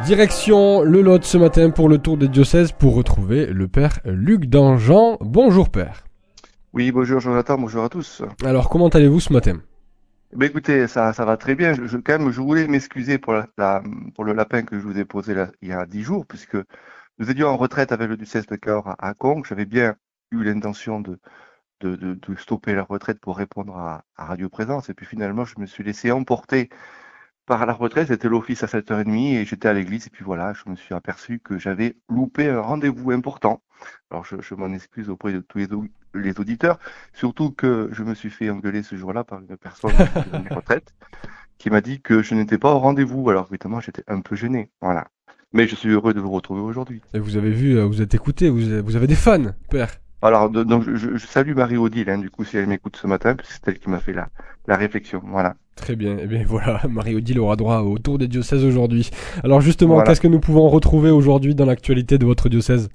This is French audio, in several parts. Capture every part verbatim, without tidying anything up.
Direction le Lot ce matin pour le tour des diocèses pour retrouver le père Luc Dangean. Bonjour père. Oui, bonjour Jonathan, bonjour à tous. Alors comment allez-vous ce matin? Ben écoutez, ça, ça va très bien. Je, je- quand même, je voulais m'excuser pour la, la- pour le lapin que je vous ai posé là, il y a dix jours, puisque nous étions en retraite avec le diocèse de Cahors à, à Conques. J'avais bien eu l'intention de, de, de, de stopper la retraite pour répondre à, à Radio Présence, et puis finalement, je me suis laissé emporter par la retraite. C'était l'office à sept heures trente et j'étais à l'église, et puis voilà, je me suis aperçu que j'avais loupé un rendez-vous important. Alors, je, je m'en excuse auprès de tous les, au- les auditeurs, surtout que je me suis fait engueuler ce jour-là par une personne qui prenait retraite, qui m'a dit que je n'étais pas au rendez-vous. Alors, évidemment, j'étais un peu gêné. Voilà. Mais je suis heureux de vous retrouver aujourd'hui. Et vous avez vu, euh, vous êtes écouté, vous avez, vous avez des fans, père. Alors, de- donc, je, je salue Marie-Odile, hein, du coup, si elle m'écoute ce matin, puisque c'est elle qui m'a fait la, la réflexion. Voilà. Très bien, et bien voilà, Marie-Odile aura droit au tour des diocèses aujourd'hui. Alors justement, Voilà. qu'est-ce que nous pouvons retrouver aujourd'hui dans l'actualité de votre diocèse?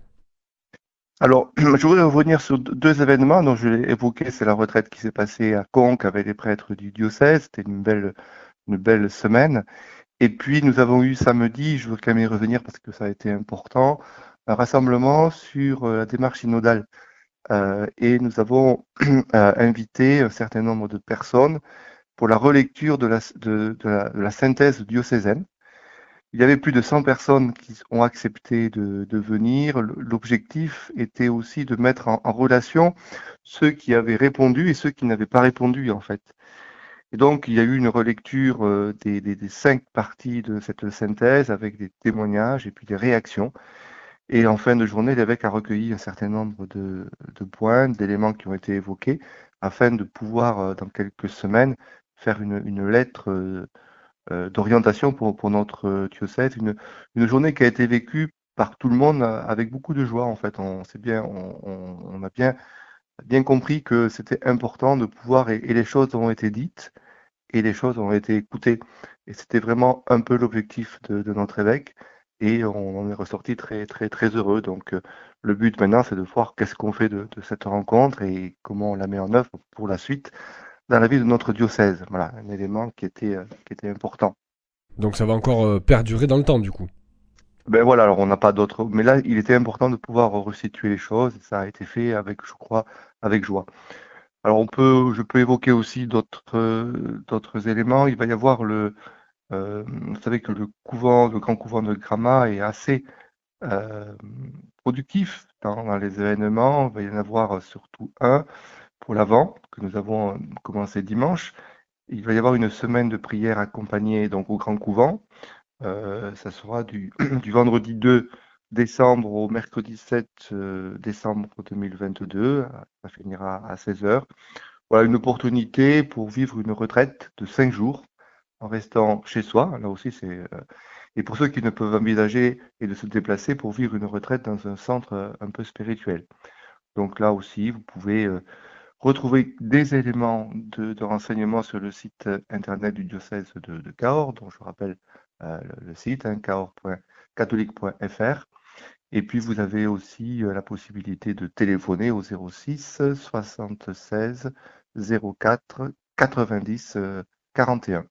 Alors, je voudrais revenir sur deux deux événements dont je l'ai évoqué. C'est la retraite qui s'est passée à Conques avec les prêtres du diocèse. C'était une belle, une belle semaine. Et puis, nous avons eu samedi, je veux quand même y revenir parce que ça a été important, un rassemblement sur euh, la démarche synodale. Euh, et nous avons euh, invité un certain nombre de personnes pour la relecture de la, de, de la, de la synthèse diocésaine. Il y avait plus de cent personnes qui ont accepté de, de venir. L'objectif était aussi de mettre en, en relation ceux qui avaient répondu et ceux qui n'avaient pas répondu, en fait. Et donc, il y a eu une relecture euh, des, des, des cinq parties de cette synthèse avec des témoignages et puis des réactions. Et en fin de journée, l'évêque a recueilli un certain nombre de, de points, d'éléments qui ont été évoqués, afin de pouvoir, euh, dans quelques semaines, faire une, une lettre euh, euh, d'orientation pour, pour notre euh, diocèse. Une, une journée qui a été vécue par tout le monde euh, avec beaucoup de joie, en fait. On sait bien, on, on, on a bien, bien compris que c'était important de pouvoir, et, et les choses ont été dites, et les choses ont été écoutées. Et c'était vraiment un peu l'objectif de, de notre évêque. Et on en est ressorti très, très, très heureux. Donc, euh, le but maintenant, c'est de voir qu'est-ce qu'on fait de, de cette rencontre et comment on la met en œuvre pour la suite dans la vie de notre diocèse. Voilà, un élément qui était, euh, qui était important. Donc ça va encore euh, perdurer dans le temps du coup. Ben voilà, alors on n'a pas d'autres, mais là, il était important de pouvoir resituer les choses. Et ça a été fait avec, je crois, avec joie. Alors on peut, je peux évoquer aussi d'autres, euh, d'autres éléments. Il va y avoir le, euh, vous savez que le couvent, le grand couvent de Gramma est assez euh, productif dans, dans les événements. Il va y en avoir surtout un pour l'Avent que nous avons commencé dimanche. Il va y avoir une semaine de prière accompagnée donc au grand couvent. Euh, ça sera du, du vendredi deux décembre au mercredi sept euh, décembre deux mille vingt-deux. Ça finira à seize heures. Voilà une opportunité pour vivre une retraite de cinq jours en restant chez soi. Là aussi, c'est euh, et pour ceux qui ne peuvent envisager et de se déplacer pour vivre une retraite dans un centre euh, un peu spirituel. Donc là aussi, vous pouvez euh, retrouver des éléments de, de renseignement sur le site euh, internet du diocèse de, de Cahors, dont je rappelle euh, le, le site, hein, cahors point catholique point f r. Et puis vous avez aussi euh, la possibilité de téléphoner au zéro six soixante-seize zéro quatre quatre-vingt-dix euh, quarante et un.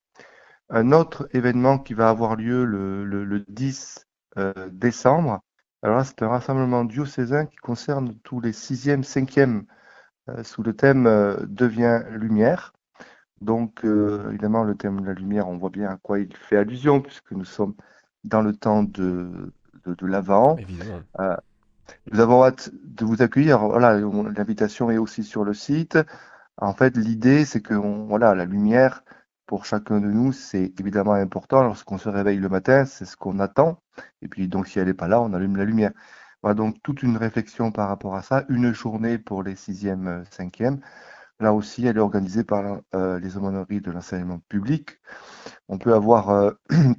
Un autre événement qui va avoir lieu le, le, le dix euh, décembre, alors là c'est un rassemblement diocésain qui concerne tous les sixième, cinquième euh, sous le thème euh, Devient lumière. Donc, euh, évidemment, le thème de la lumière, on voit bien à quoi il fait allusion, puisque nous sommes dans le temps de, de, de l'Avent. Évidemment. Euh, nous avons hâte de vous accueillir. Voilà, on- l'invitation est aussi sur le site. En fait, l'idée, c'est que on- voilà, la lumière, pour chacun de nous, c'est évidemment important. Lorsqu'on se réveille le matin, c'est ce qu'on attend. Et puis, donc, si elle n'est pas là, on allume la lumière. Voilà, donc toute une réflexion par rapport à ça. Une journée pour les sixième, euh, cinquième. Là aussi, elle est organisée par la- euh, les aumôneries de l'enseignement public. On peut avoir euh,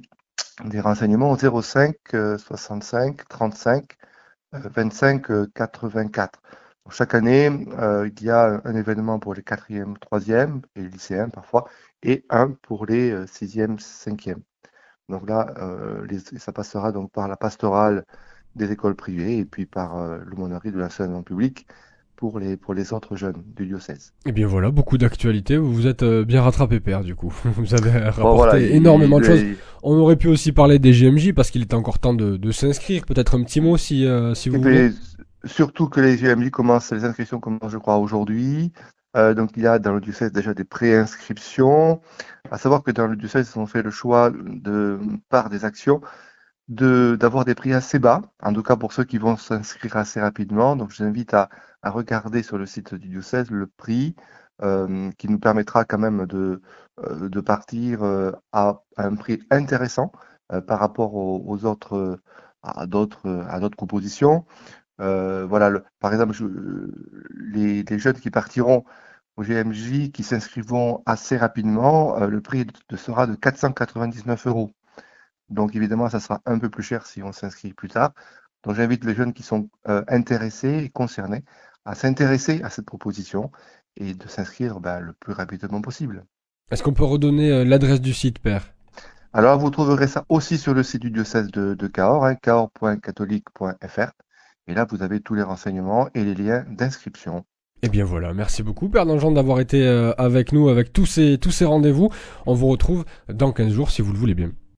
des renseignements au zéro cinq euh, soixante-cinq trente-cinq euh, vingt-cinq euh, quatre-vingt-quatre. Donc, chaque année, euh, il y a un événement pour les quatrièmes, troisièmes et les lycéens parfois, et un pour les euh, sixièmes, cinquièmes. Donc là, euh, les- ça passera donc par la pastorale des écoles privées et puis par euh, l'aumônerie de l'enseignement public pour les, pour les autres jeunes du diocèse. Et bien voilà, beaucoup d'actualités. Vous vous êtes euh, bien rattrapé, Père, du coup. Vous avez Bon, voilà, rapporté il- énormément de choses. il- On aurait pu aussi parler des G M J parce qu'il est encore temps de, de s'inscrire. Peut-être un petit mot si, euh, si et vous voulez. puis, surtout que les G M J commencent, les inscriptions commencent, je crois, aujourd'hui. Euh, donc, il y a dans le diocèse déjà des préinscriptions. À savoir que dans le diocèse, ils ont fait le choix de, par des actions, de d'avoir des prix assez bas, en tout cas pour ceux qui vont s'inscrire assez rapidement. Donc, je vous invite à, à regarder sur le site du diocèse le prix euh, qui nous permettra quand même de, euh, de partir euh, à, à un prix intéressant euh, par rapport aux, aux autres, à d'autres, à d'autres propositions. Euh, voilà, le- par exemple, je- les, les jeunes qui partiront au G M J, qui s'inscrivont assez rapidement, euh, le prix de- sera de quatre cent quatre-vingt-dix-neuf euros. Donc évidemment, ça sera un peu plus cher si on s'inscrit plus tard. Donc j'invite les jeunes qui sont euh, intéressés et concernés à s'intéresser à cette proposition et de s'inscrire ben, le plus rapidement possible. Est-ce qu'on peut redonner euh, l'adresse du site, Père? Alors vous trouverez ça aussi sur le site du diocèse de, de Cahors, hein, cahors point catholique point f r. Et là, vous avez tous les renseignements et les liens d'inscription. Eh bien voilà, merci beaucoup, Père Danjean, d'avoir été euh, avec nous avec tous ces, tous ces rendez-vous. On vous retrouve dans quinze jours si vous le voulez bien.